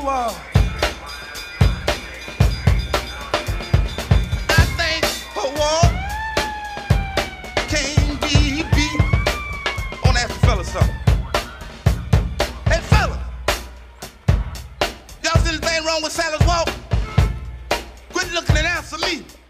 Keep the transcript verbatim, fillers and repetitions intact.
uh, I think her walk can't be beat. I wanna ask the fella something. Hey fella, y'all see anything wrong with Sally's walk? Quit looking and answer me.